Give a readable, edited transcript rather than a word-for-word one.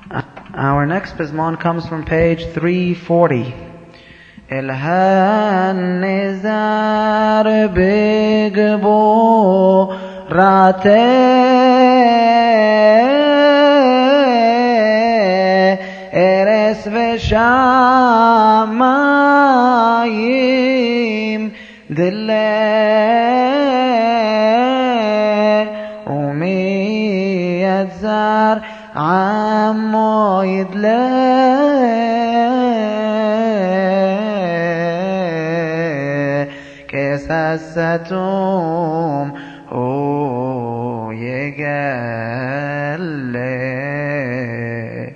Our next pizmon comes from page 340. Ilhan nizar bigbo rate eres v'shamayim dile umi yatzar عمو يدلي كسستم هو يقلي